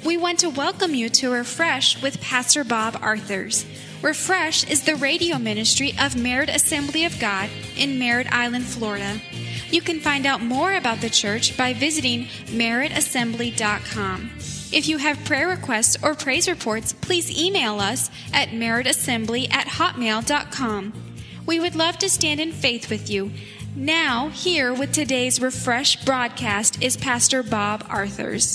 We want to welcome you to Refresh with Pastor Bob Arthurs. Refresh is the radio ministry of Merritt Assembly of God in Merritt Island, Florida. You can find out more about the church by visiting merrittassembly.com. If you have prayer requests or praise reports, please email us at merrittassembly@hotmail.com. We would love to stand in faith with you. Now, here with today's Refresh broadcast is Pastor Bob Arthurs.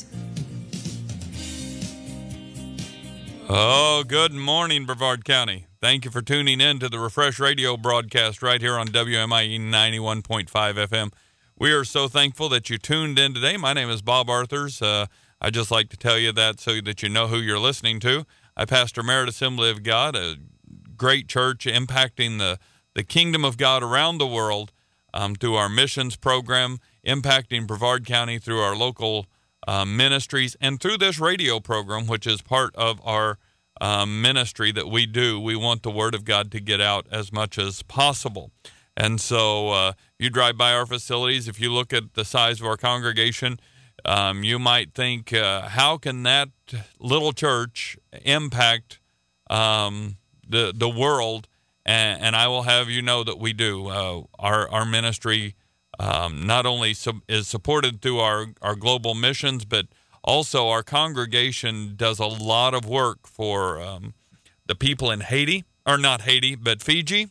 Oh, good morning, Brevard County. Thank you for tuning in to the Refresh Radio broadcast right here on WMIE 91.5 FM. We are so thankful that you tuned in today. My name is Bob Arthurs. I just like to tell you that so that you know who you're listening to. I pastor Merritt Assembly of God, a great church impacting the kingdom of God around the world through our missions program, impacting Brevard County through our local ministries, and through this radio program, which is part of our ministry that we do. We want the Word of God to get out as much as possible. And so you drive by our facilities, if you look at the size of our congregation, you might think, how can that little church impact the world? And I will have you know that we do. Our ministry not only is supported through our global missions, but also our congregation does a lot of work for the people in Haiti, or not Haiti, but Fiji.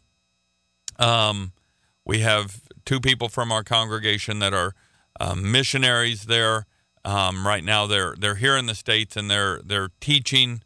We have two people from our congregation that are missionaries there. Right now they're here in the States, and they're teaching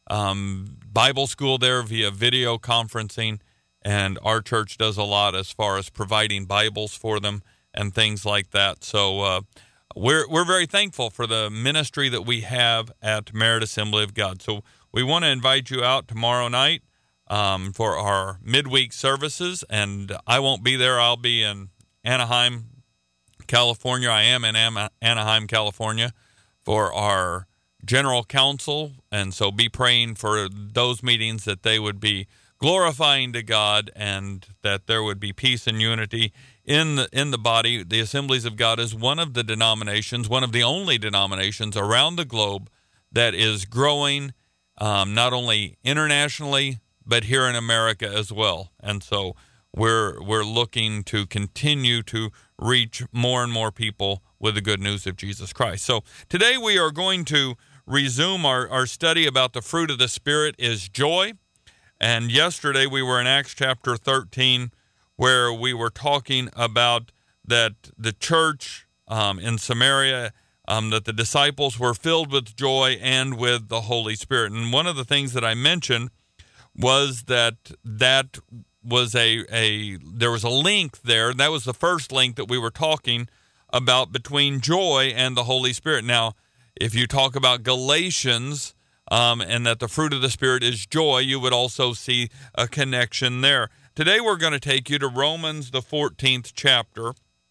Bible school there via video conferencing, and our church does a lot as far as providing Bibles for them and things like that. So we're very thankful for the ministry that we have at Merritt Assembly of God. So we want to invite you out tomorrow night for our midweek services, and I won't be there. I'll be in Anaheim, California. I am in Anaheim, California for our general council, and so be praying for those meetings that they would be glorifying to God and that there would be peace and unity in the body. The Assemblies of God is one of the denominations, one of the only denominations around the globe that is growing not only internationally but here in America as well. And so we're looking to continue to reach more and more people with the good news of Jesus Christ. So today we are going to resume our study about the fruit of the Spirit is joy. And yesterday we were in Acts chapter 13, where we were talking about that the church in Samaria, that the disciples were filled with joy and with the Holy Spirit. And one of the things that I mentioned was that was there was a link there. That was the first link that we were talking about between joy and the Holy Spirit. Now, if you talk about Galatians, and that the fruit of the Spirit is joy, you would also see a connection there. Today we're going to take you to Romans, the 14th chapter,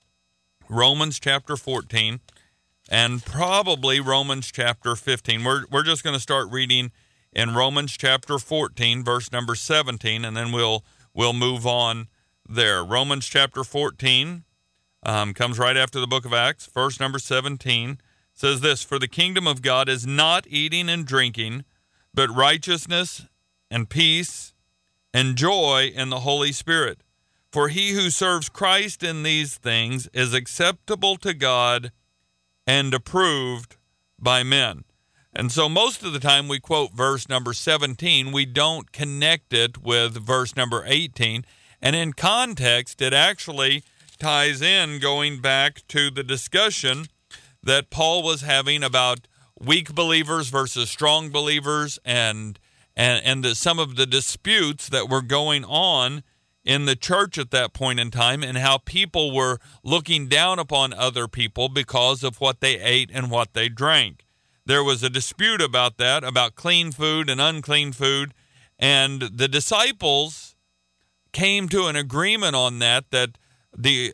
Romans chapter 14, and probably Romans chapter 15. We're just going to start reading in Romans chapter 14, verse number 17, and then we'll move on there. Romans chapter 14 comes right after the book of Acts, verse number 17. Says this, "For the kingdom of God is not eating and drinking, but righteousness and peace and joy in the Holy Spirit. For he who serves Christ in these things is acceptable to God and approved by men." And so most of the time we quote verse number 17. We don't connect it with verse number 18. And in context, it actually ties in going back to the discussion that Paul was having about weak believers versus strong believers, and some of the disputes that were going on in the church at that point in time, and how people were looking down upon other people because of what they ate and what they drank. There was a dispute about that, about clean food and unclean food, and the disciples came to an agreement on that the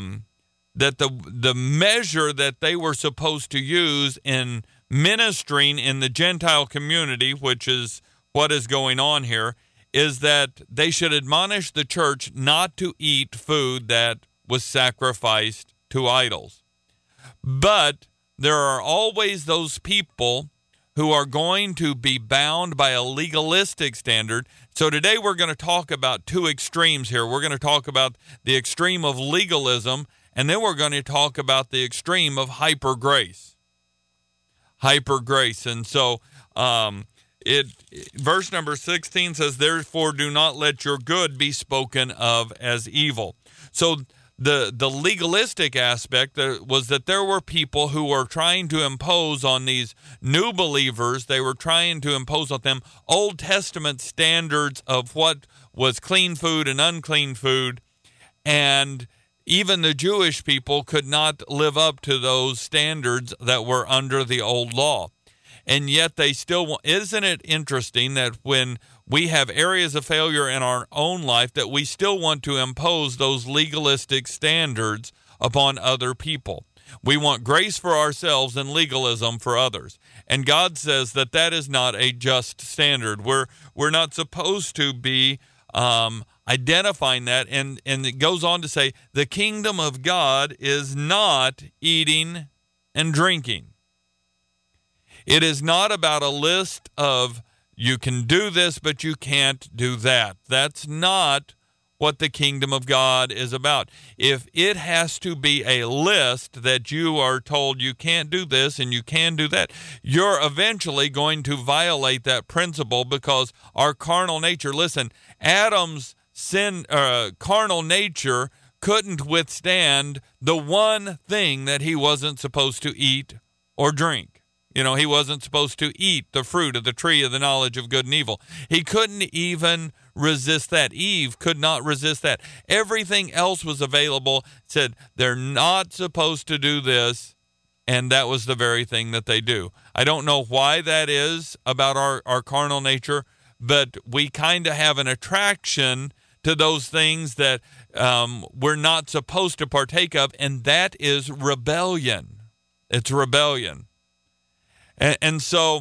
measure that they were supposed to use in ministering in the Gentile community, which is what is going on here, is that they should admonish the church not to eat food that was sacrificed to idols. But there are always those people who are going to be bound by a legalistic standard. So today we're going to talk about two extremes here. We're going to talk about the extreme of legalism, and then we're going to talk about the extreme of hyper grace. Hyper grace. And so verse number 16 says, therefore do not let your good be spoken of as evil. So the legalistic aspect was that there were people who were trying to impose on these new believers, they were trying to impose on them Old Testament standards of what was clean food and unclean food, and even the Jewish people could not live up to those standards that were under the old law. And yet they still, isn't it interesting that when we have areas of failure in our own life, that we still want to impose those legalistic standards upon other people? We want grace for ourselves and legalism for others. And God says that that is not a just standard. We're not supposed to be identifying that. And it goes on to say, the kingdom of God is not eating and drinking. It is not about a list of you can do this, but you can't do that. That's not what the kingdom of God is about. If it has to be a list that you are told you can't do this and you can do that, you're eventually going to violate that principle, because our carnal nature, listen, Adam's carnal nature couldn't withstand the one thing that he wasn't supposed to eat or drink. You know, he wasn't supposed to eat the fruit of the tree of the knowledge of good and evil. He couldn't even resist that. Eve could not resist that. Everything else was available. Said they're not supposed to do this, and that was the very thing that they do. I don't know why that is about our carnal nature, but we kind of have an attraction to those things that we're not supposed to partake of, and that is rebellion. It's rebellion. And so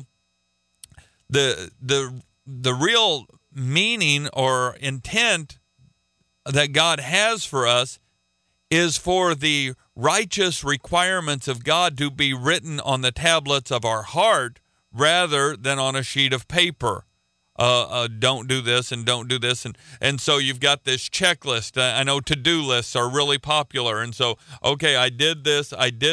the real meaning or intent that God has for us is for the righteous requirements of God to be written on the tablets of our heart rather than on a sheet of paper. Don't do this and don't do this. And so you've got this checklist. I know to-do lists are really popular. And so, okay, I did this,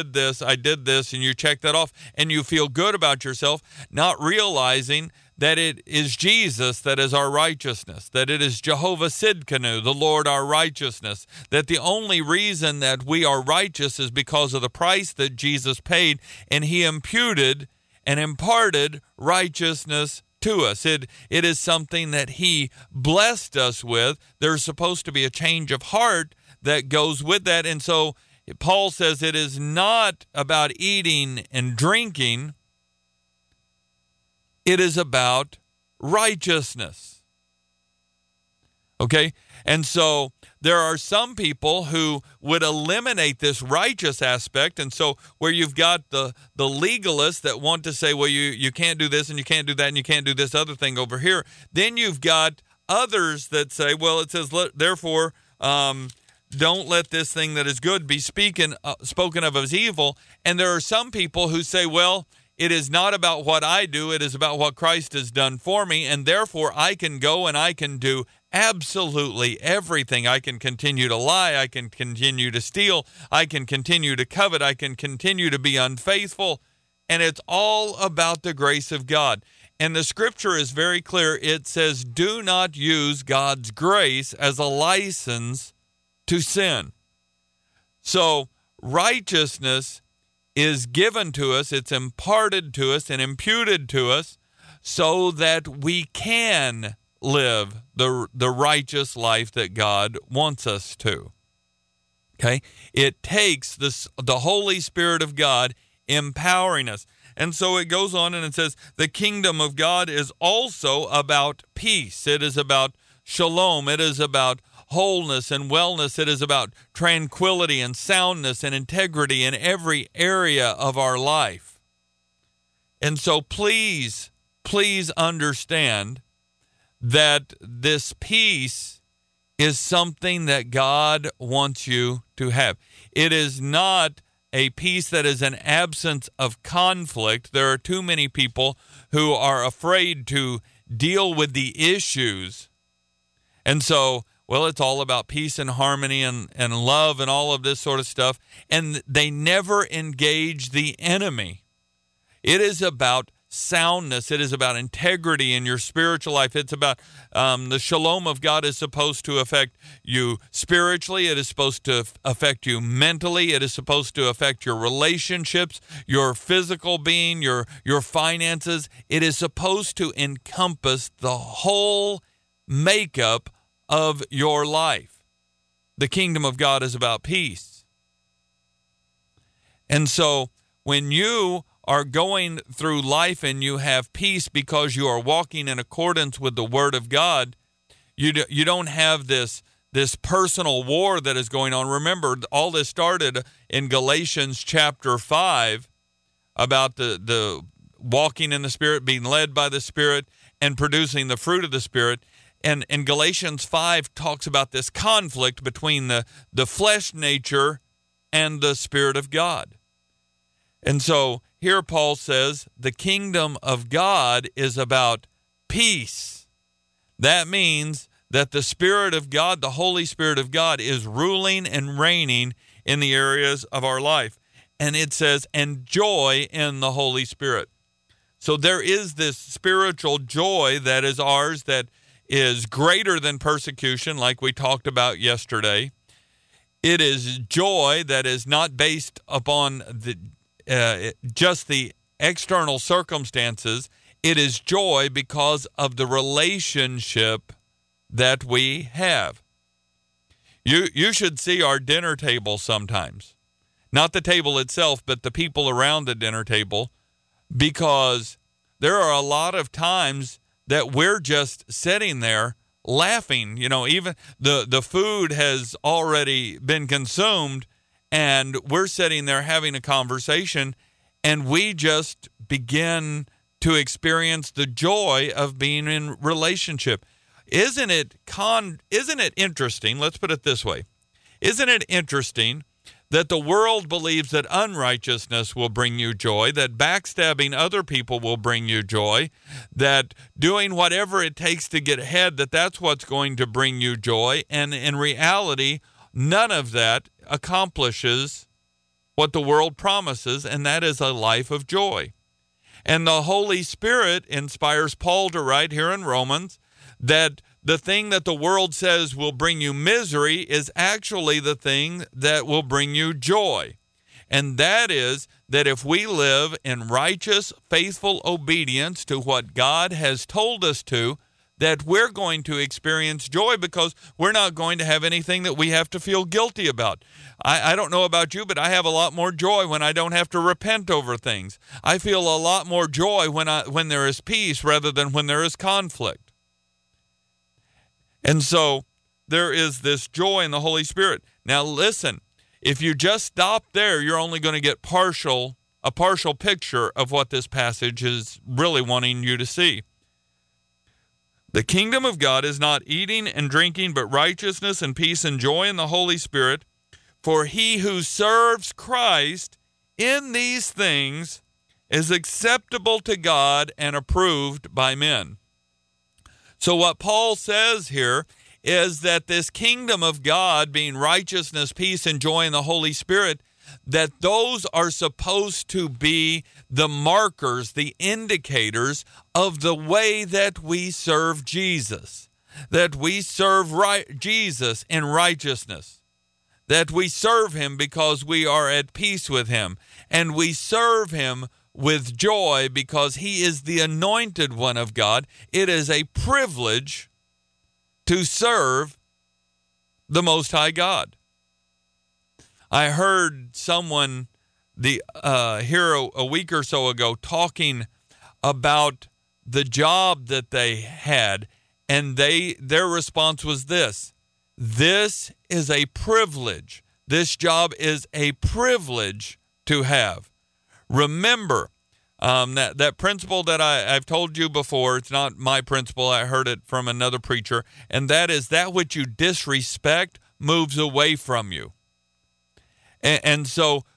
and you check that off, and you feel good about yourself, not realizing that it is Jesus that is our righteousness, that it is Jehovah Sidkenu, the Lord our righteousness, that the only reason that we are righteous is because of the price that Jesus paid, and he imputed and imparted righteousness to us. It is something that he blessed us with. There's supposed to be a change of heart that goes with that. And so Paul says it is not about eating and drinking. It is about righteousness. Okay? And so there are some people who would eliminate this righteous aspect. And so where you've got the legalists that want to say, well, you can't do this and you can't do that and you can't do this other thing over here. Then you've got others that say, well, it says, therefore, don't let this thing that is good be spoken of as evil. And there are some people who say, well, it is not about what I do. It is about what Christ has done for me. And therefore, I can go and I can do absolutely everything. I can continue to lie. I can continue to steal. I can continue to covet. I can continue to be unfaithful. And it's all about the grace of God. And the scripture is very clear. It says, do not use God's grace as a license to sin. So righteousness is given to us, it's imparted to us and imputed to us so that we can live the righteous life that God wants us to. Okay? It takes the Holy Spirit of God empowering us. And so it goes on and it says, the kingdom of God is also about peace. It is about shalom. It is about wholeness and wellness. It is about tranquility and soundness and integrity in every area of our life. And so please understand that this peace is something that God wants you to have. It is not a peace that is an absence of conflict. There are too many people who are afraid to deal with the issues. And so, well, it's all about peace and harmony and love and all of this sort of stuff. And they never engage the enemy. It is about soundness. It is about integrity in your spiritual life. It's about the shalom of God is supposed to affect you spiritually. It is supposed to affect you mentally. It is supposed to affect your relationships, your physical being, your finances. It is supposed to encompass the whole makeup of your life. The kingdom of God is about peace. And so when you are going through life and you have peace because you are walking in accordance with the Word of God, you don't have this personal war that is going on. Remember, all this started in Galatians chapter 5 about the walking in the Spirit, being led by the Spirit, and producing the fruit of the Spirit. And Galatians 5 talks about this conflict between the flesh nature and the Spirit of God. And so here Paul says the kingdom of God is about peace. That means that the Spirit of God, the Holy Spirit of God, is ruling and reigning in the areas of our life. And it says, and joy in the Holy Spirit. So there is this spiritual joy that is ours that is greater than persecution, like we talked about yesterday. It is joy that is not based upon just the external circumstances. It is joy because of the relationship that we have. You should see our dinner table sometimes. Not the table itself, but the people around the dinner table, because there are a lot of times that we're just sitting there laughing. You know, even the food has already been consumed, and we're sitting there having a conversation, and we just begin to experience the joy of being in relationship. Isn't it interesting? Let's put it this way. Isn't it interesting that the world believes that unrighteousness will bring you joy, that backstabbing other people will bring you joy, that doing whatever it takes to get ahead, that's what's going to bring you joy, and in reality, none of that accomplishes what the world promises, and that is a life of joy. And the Holy Spirit inspires Paul to write here in Romans that the thing that the world says will bring you misery is actually the thing that will bring you joy. And that is that if we live in righteous, faithful obedience to what God has told us to, that we're going to experience joy because we're not going to have anything that we have to feel guilty about. I don't know about you, but I have a lot more joy when I don't have to repent over things. I feel a lot more joy when there is peace rather than when there is conflict. And so there is this joy in the Holy Spirit. Now listen, if you just stop there, you're only going to get a partial picture of what this passage is really wanting you to see. The kingdom of God is not eating and drinking, but righteousness and peace and joy in the Holy Spirit. For he who serves Christ in these things is acceptable to God and approved by men. So what Paul says here is that this kingdom of God, being righteousness, peace, and joy in the Holy Spirit, that those are supposed to be the markers, the indicators of the way that we serve Jesus, that we serve Jesus in righteousness, that we serve him because we are at peace with him, and we serve him with joy because he is the anointed one of God. It is a privilege to serve the Most High God. I heard someone here a week or so ago talking about the job that they had, and their response was this: this is a privilege. This job is a privilege to have. Remember, that principle that I've told you before, it's not my principle, I heard it from another preacher, and that is that which you disrespect moves away from you. And so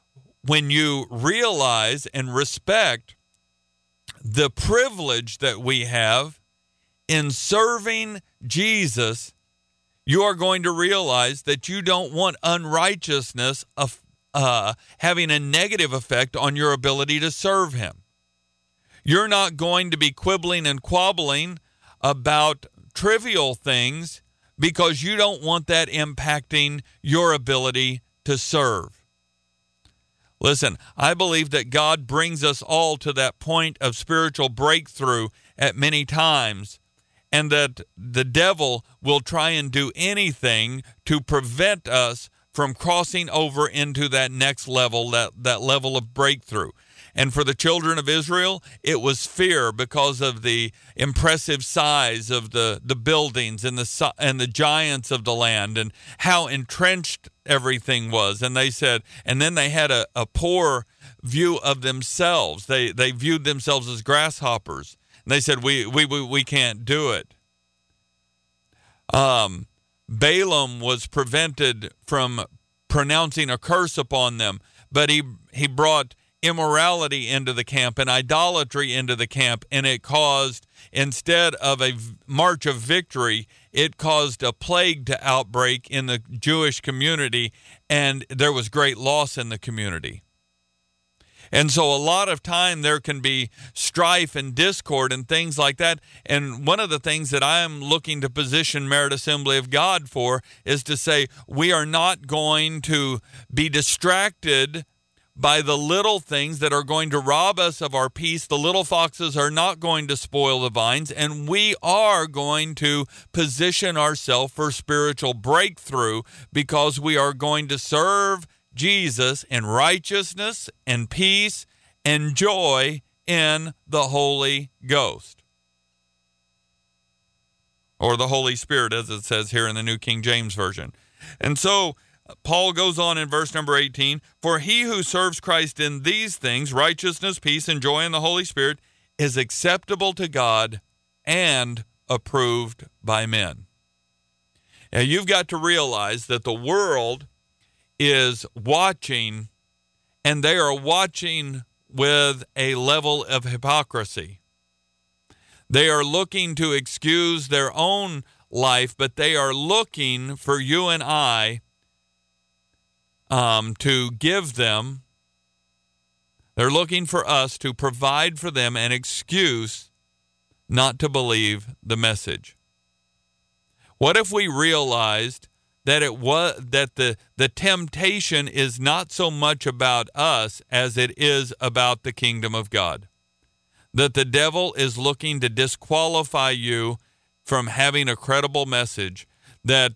when you realize and respect the privilege that we have in serving Jesus, you are going to realize that you don't want unrighteousness of having a negative effect on your ability to serve him. You're not going to be quibbling and quabbling about trivial things because you don't want that impacting your ability to serve. Listen, I believe that God brings us all to that point of spiritual breakthrough at many times, and that the devil will try and do anything to prevent us from crossing over into that next level, that level of breakthrough. And for the children of Israel, it was fear because of the impressive size of the buildings and the giants of the land and how entrenched everything was. And they said, and then they had a poor view of themselves. They viewed themselves as grasshoppers. And they said, we can't do it. Balaam was prevented from pronouncing a curse upon them, but he brought immorality into the camp and idolatry into the camp, and it caused, instead of a march of victory, it caused a plague to outbreak in the Jewish community, and there was great loss in the community. And so a lot of time there can be strife and discord and things like that. And one of the things that I am looking to position Merit Assembly of God for is to say we are not going to be distracted by the little things that are going to rob us of our peace. The little foxes are not going to spoil the vines, and we are going to position ourselves for spiritual breakthrough because we are going to serve Jesus in righteousness and peace and joy in the Holy Ghost, or the Holy Spirit, as it says here in the New King James Version. And so Paul goes on in verse number 18, for he who serves Christ in these things, righteousness, peace, and joy in the Holy Spirit, is acceptable to God and approved by men. Now you've got to realize that the world is watching, and they are watching with a level of hypocrisy. They are looking to excuse their own life, but they are looking for you and I to give them, they're looking for us to provide for them an excuse not to believe the message. What if we realized that the temptation is not so much about us as it is about the kingdom of God? That the devil is looking to disqualify you from having a credible message. There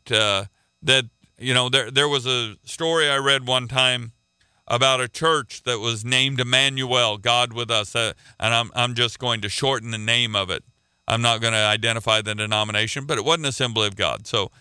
was a story I read one time about a church that was named Emmanuel, God with us, and I'm just going to shorten the name of it. I'm not going to identify the denomination, but it wasn't Assembly of God. So,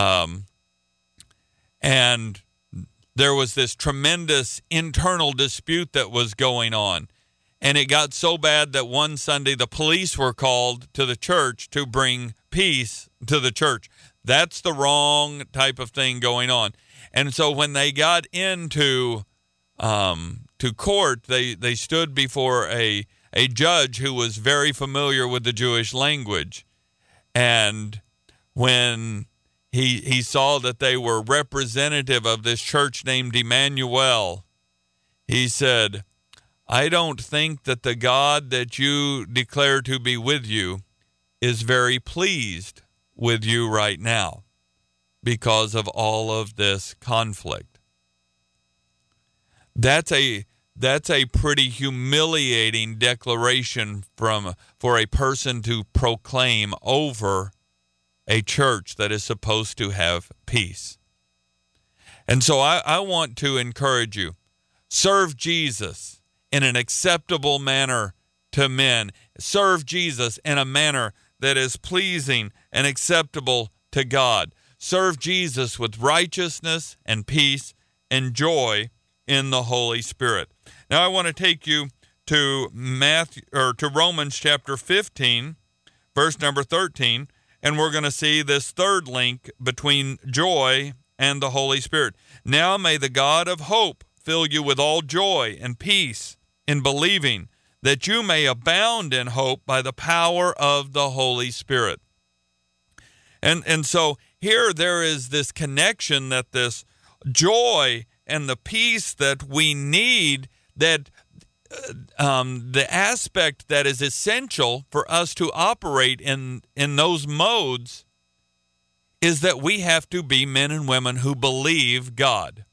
and there was this tremendous internal dispute that was going on. And it got so bad that one Sunday the police were called to the church to bring peace to the church. That's the wrong type of thing going on. And so when they got into to court, they stood before a judge who was very familiar with the Jewish language. And when he saw that they were representative of this church named Emmanuel, he said, I don't think that the God that you declare to be with you is very pleased with you right now because of all of this conflict. That's a pretty humiliating declaration for a person to proclaim over a church that is supposed to have peace. And so I want to encourage you, serve Jesus in an acceptable manner to men. Serve Jesus in a manner that is pleasing and acceptable to God. Serve Jesus with righteousness and peace and joy in the Holy Spirit. Now I want to take you to Romans chapter 15, verse number 13, and we're going to see this third link between joy and the Holy Spirit. Now may the God of hope fill you with all joy and peace in believing, that you may abound in hope by the power of the Holy Spirit. And so here there is this connection, that this joy and the peace that we need, that the aspect that is essential for us to operate in those modes is that we have to be men and women who believe God.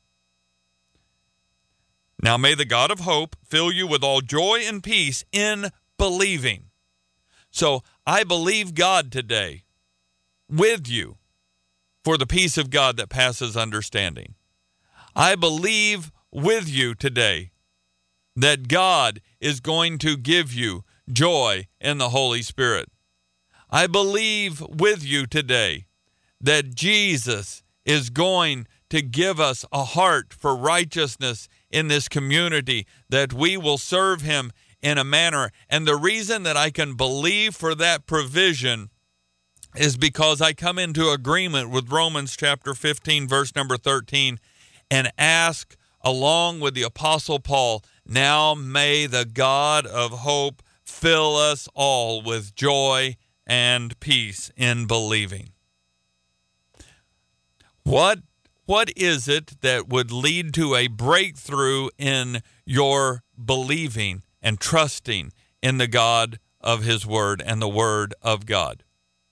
Now may the God of hope fill you with all joy and peace in believing. So I believe God today with you for the peace of God that passes understanding. I believe with you today that God is going to give you joy in the Holy Spirit. I believe with you today that Jesus is going to give us a heart for righteousness in this community, that we will serve him in a manner. And the reason that I can believe for that provision is because I come into agreement with Romans chapter 15, verse number 13, and ask, along with the Apostle Paul, now may the God of hope fill us all with joy and peace in believing. What is it that would lead to a breakthrough in your believing and trusting in the God of his word and the word of God?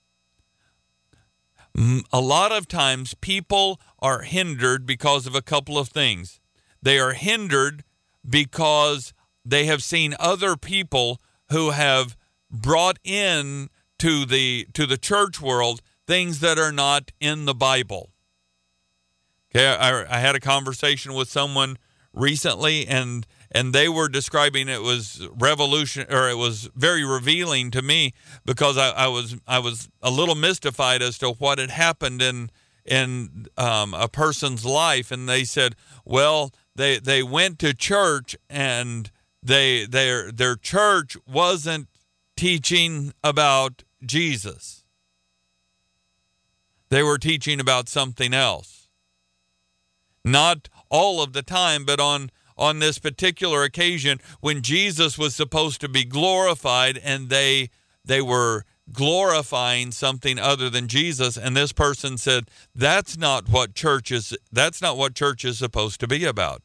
A lot of times people are hindered because of a couple of things. They are hindered because they have seen other people who have brought in to the church world things that are not in the Bible. Okay, I had a conversation with someone recently, and they were describing it was it was very revealing to me, because I was a little mystified as to what had happened in a person's life, and they said, well, they went to church, and their church wasn't teaching about Jesus. They were teaching about something else. Not all of the time, but on this particular occasion when Jesus was supposed to be glorified, and they were glorifying something other than Jesus, and this person said, that's not what church is supposed to be about.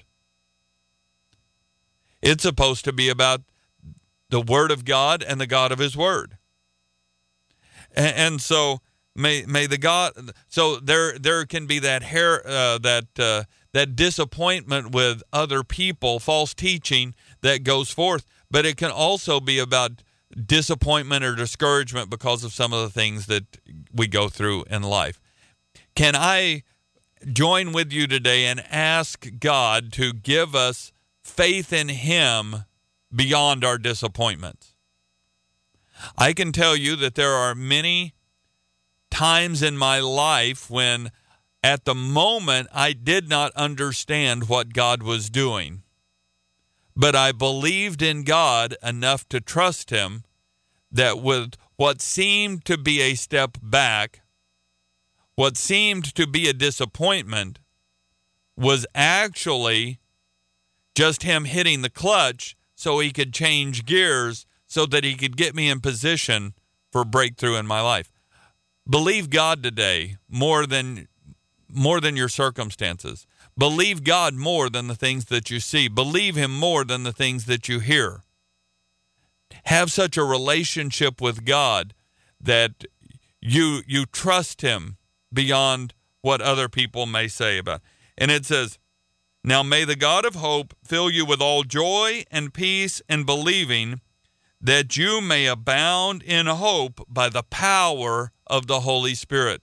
It's supposed to be about the Word of God and the God of his Word. And so may the God, so there can be that that disappointment with other people, false teaching that goes forth, but it can also be about disappointment or discouragement because of some of the things that we go through in life. Can I join with you today and ask God to give us faith in him beyond our disappointments? I can tell you that there are many times in my life when at the moment I did not understand what God was doing, but I believed in God enough to trust him that with what seemed to be a step back, what seemed to be a disappointment, was actually just him hitting the clutch so he could change gears so that he could get me in position for breakthrough in my life. Believe God today more than your circumstances. Believe God more than the things that you see. Believe him more than the things that you hear. Have such a relationship with God that you trust him beyond what other people may say about it. And it says, now may the God of hope fill you with all joy and peace in believing, that you may abound in hope by the power of the Holy Spirit.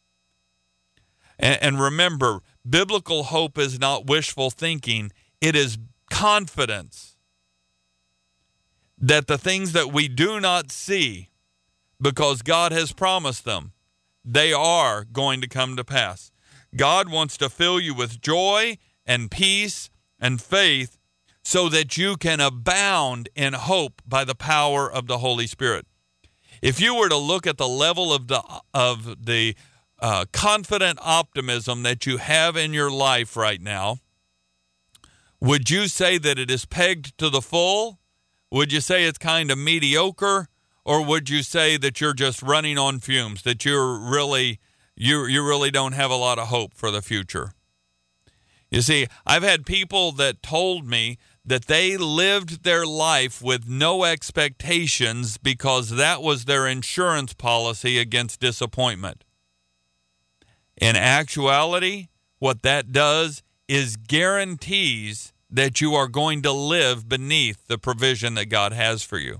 And remember, biblical hope is not wishful thinking. It is confidence that the things that we do not see, because God has promised them, they are going to come to pass. God wants to fill you with joy and peace and faith so that you can abound in hope by the power of the Holy Spirit. If you were to look at the level of the confident optimism that you have in your life right now, Would you say that it is pegged to the full? Would you say it's kind of mediocre? Or would you say that you're just running on fumes, that you really don't have a lot of hope for the future? You see, I've had people that told me that they lived their life with no expectations because that was their insurance policy against disappointment. In actuality, what that does is guarantees that you are going to live beneath the provision that God has for you.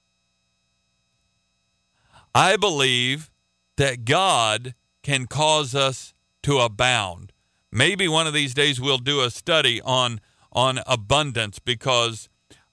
I believe that God can cause us to abound. Maybe one of these days we'll do a study on abundance, because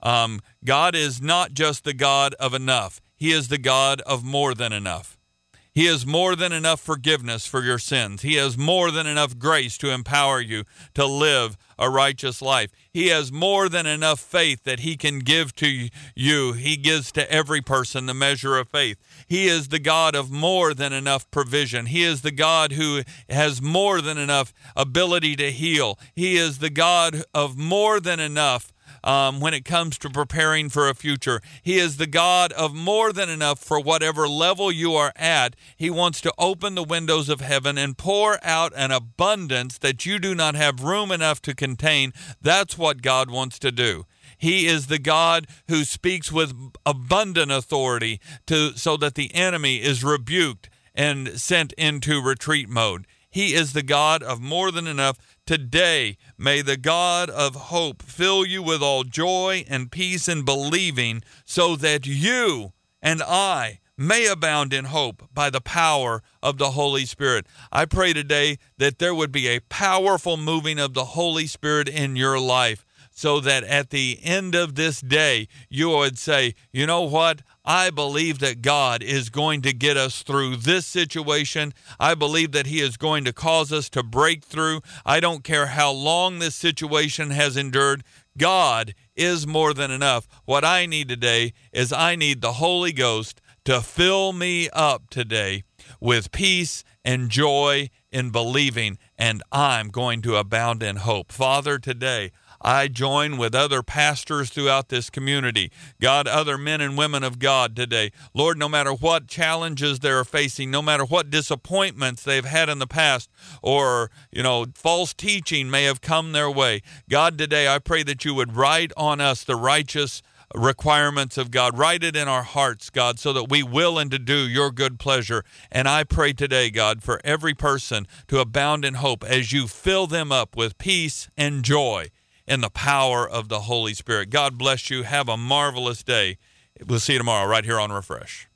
God is not just the God of enough. He is the God of more than enough. He has more than enough forgiveness for your sins. He has more than enough grace to empower you to live a righteous life. He has more than enough faith that he can give to you. He gives to every person the measure of faith. He is the God of more than enough provision. He is the God who has more than enough ability to heal. He is the God of more than enough when it comes to preparing for a future. He is the God of more than enough for whatever level you are at. He wants to open the windows of heaven and pour out an abundance that you do not have room enough to contain. That's what God wants to do. He is the God who speaks with abundant authority so that the enemy is rebuked and sent into retreat mode. He is the God of more than enough. Today, may the God of hope fill you with all joy and peace in believing, so that you and I may abound in hope by the power of the Holy Spirit. I pray today that there would be a powerful moving of the Holy Spirit in your life, so that at the end of this day, you would say, you know what? I believe that God is going to get us through this situation. I believe that he is going to cause us to break through. I don't care how long this situation has endured. God is more than enough. What I need today is I need the Holy Ghost to fill me up today with peace and joy in believing, and I'm going to abound in hope. Father, today, I join with other pastors throughout this community. God, other men and women of God today. Lord, no matter what challenges they're facing, no matter what disappointments they've had in the past, or, false teaching may have come their way. God, today I pray that you would write on us the righteous requirements of God. Write it in our hearts, God, so that we will and to do your good pleasure. And I pray today, God, for every person to abound in hope as you fill them up with peace and joy in the power of the Holy Spirit. God bless you. Have a marvelous day. We'll see you tomorrow right here on Refresh.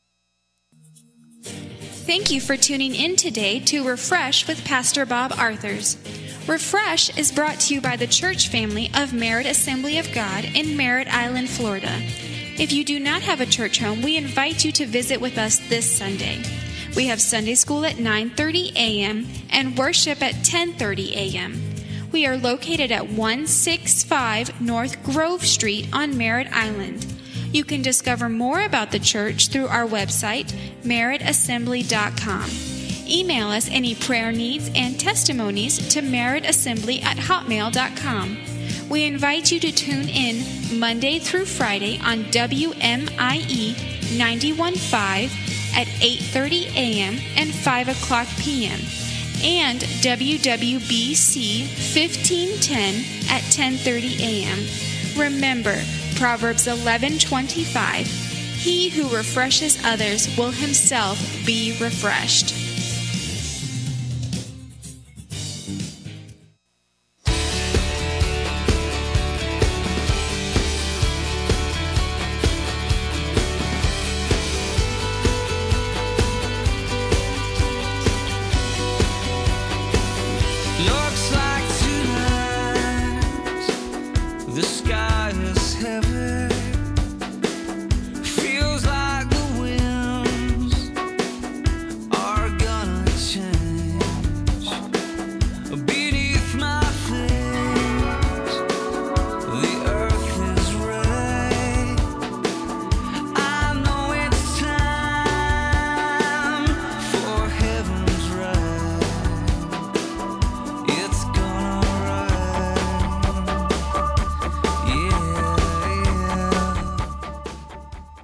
Thank you for tuning in today to Refresh with Pastor Bob Arthurs. Refresh is brought to you by the church family of Merritt Assembly of God in Merritt Island, Florida. If you do not have a church home, we invite you to visit with us this Sunday. We have Sunday school at 9:30 a.m. and worship at 10:30 a.m. We are located at 165 North Grove Street on Merritt Island. You can discover more about the church through our website, merrittassembly.com. Email us any prayer needs and testimonies to merrittassembly@hotmail.com. We invite you to tune in Monday through Friday on WMIE 91.5 at 8:30 a.m. and 5 o'clock p.m. and WWBC 1510 at 10:30 a.m. Remember, Proverbs 11:25, he who refreshes others will himself be refreshed.